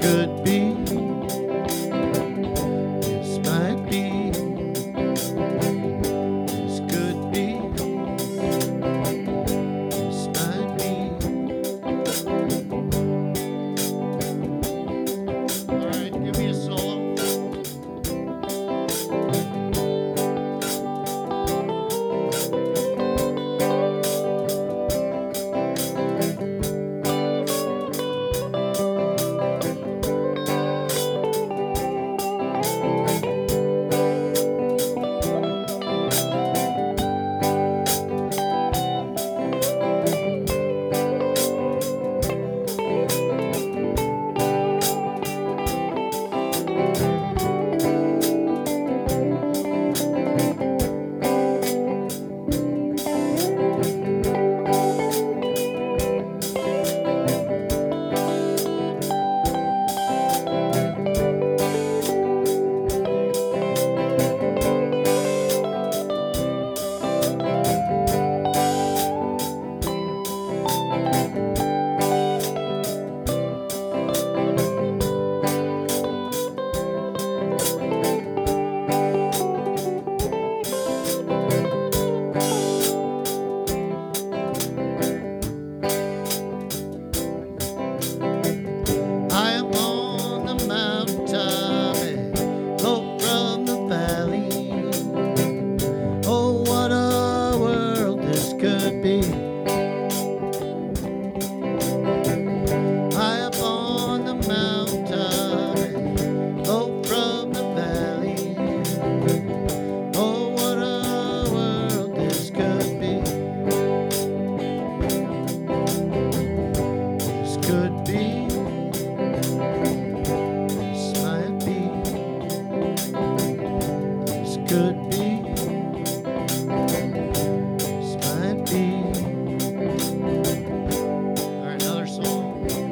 could be, this might be, this could be, this might be. All right, give me a solo. I am on the mountaintop and hope from the valley. Oh, what a world this could be. I am on the mountaintop and hope from the valley. Oh, what a world this could be. This could be. This might be, this could be, this might be. All right, another song.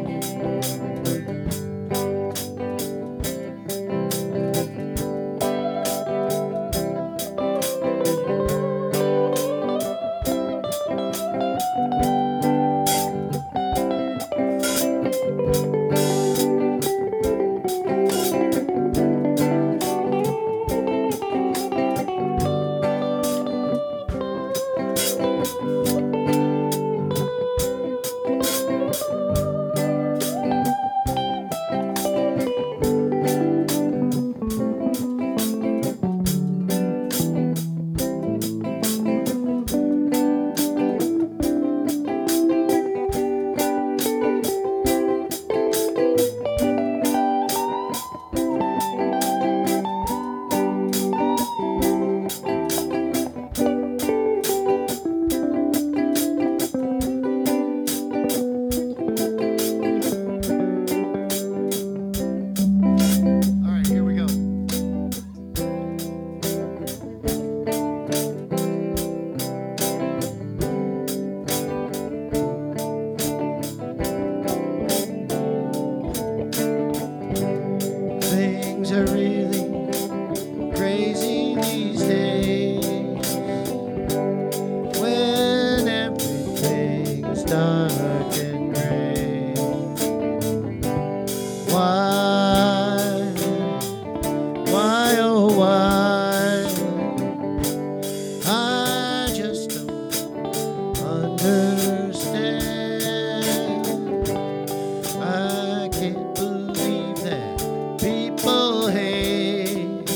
All right, here we go. Things are really crazy these days when everything's dark and gray. Why, oh why? I just don't understand. I can't believe that people hate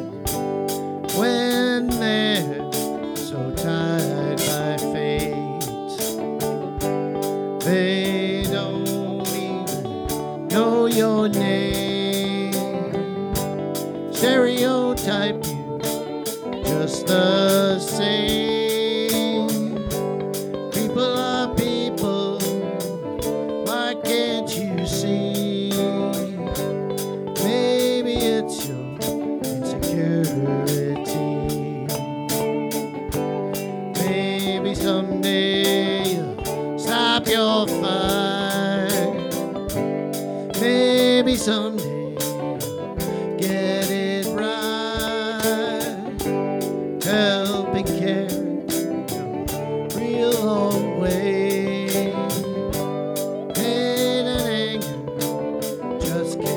when they're so tied by fate. They don't even know your name. Stereotype you just the same. People are people. Why can't you see? Maybe it's your insecurity. Maybe someday you'll stop your fight. Maybe someday you'll get it right. Helping carry a real long way. Pain and anger just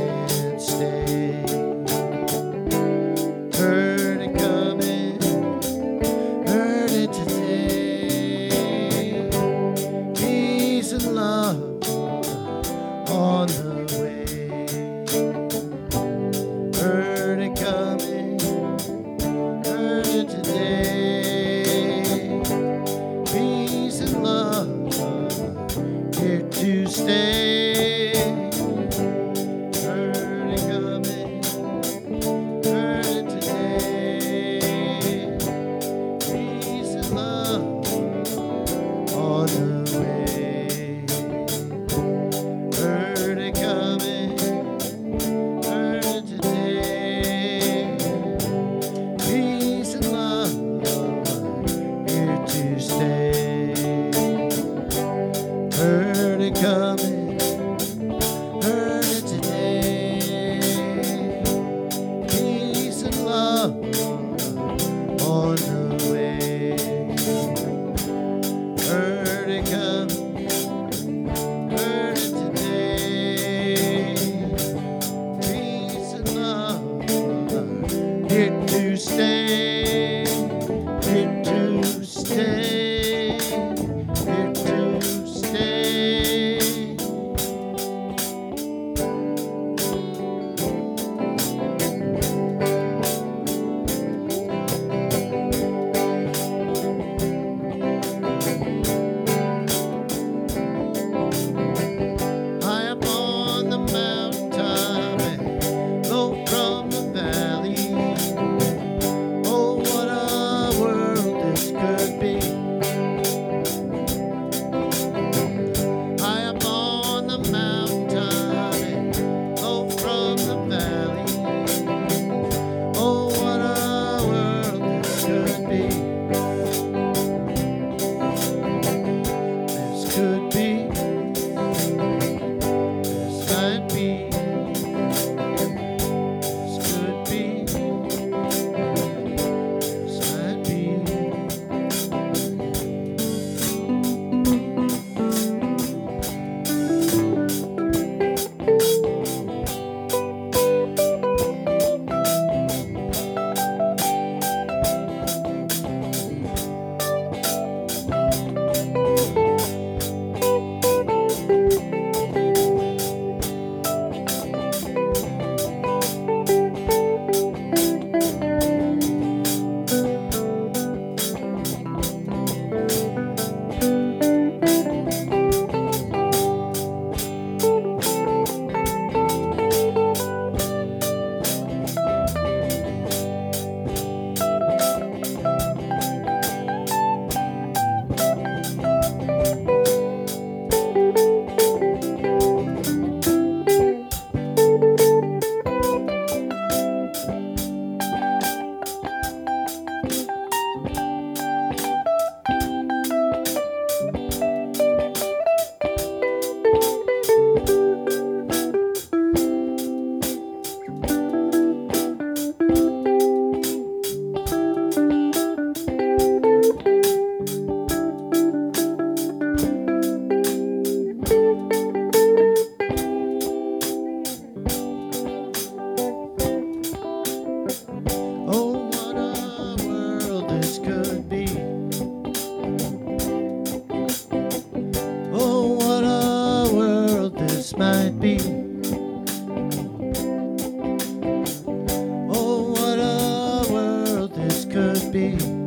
way.